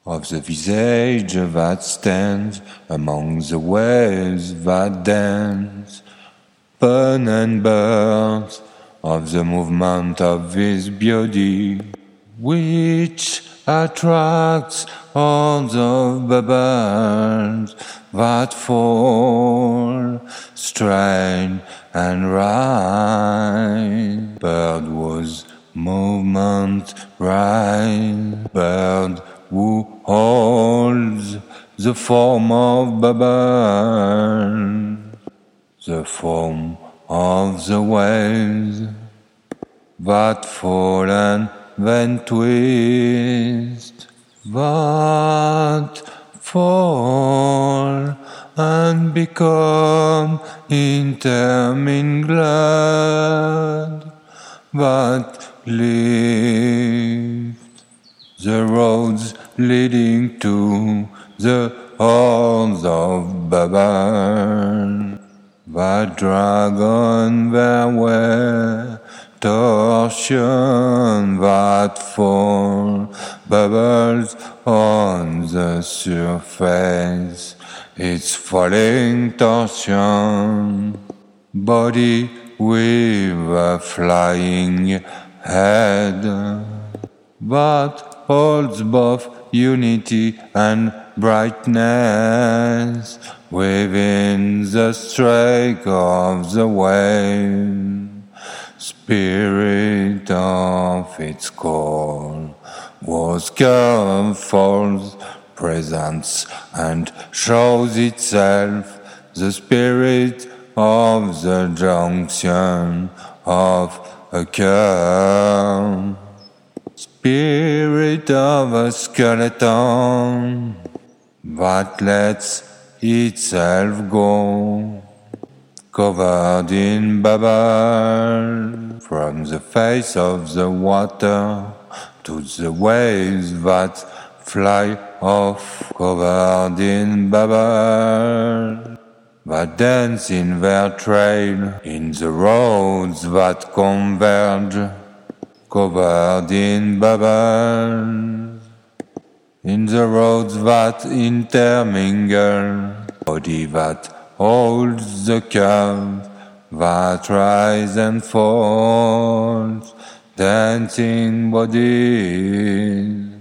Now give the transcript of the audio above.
of the visage that stands among the waves that dance, burn and birds of the movement of his beauty, which attracts all of the birds that fall straight and right. Bird was movement right, bird who holds the form of the bird, the form of the waves that fall and then twist, that fall and become intermingled, that lift the roads leading to the halls of Babel, that drag on their way, torsion that fall, bubbles on the surface, its falling torsion, body with a flying head, that holds both unity and brightness within the strike of the wave. Spirit of its call was curved, falls, presents and shows itself, the spirit of the junction of a curve, spirit of a skeleton that lets itself go, covered in bubble, from the face of the water to the waves that fly off, covered in bubble, that dance in their trail, in the roads that converge, covered in bubble, in the roads that intermingle, body that holds the curve, that rise and falls, dancing bodies.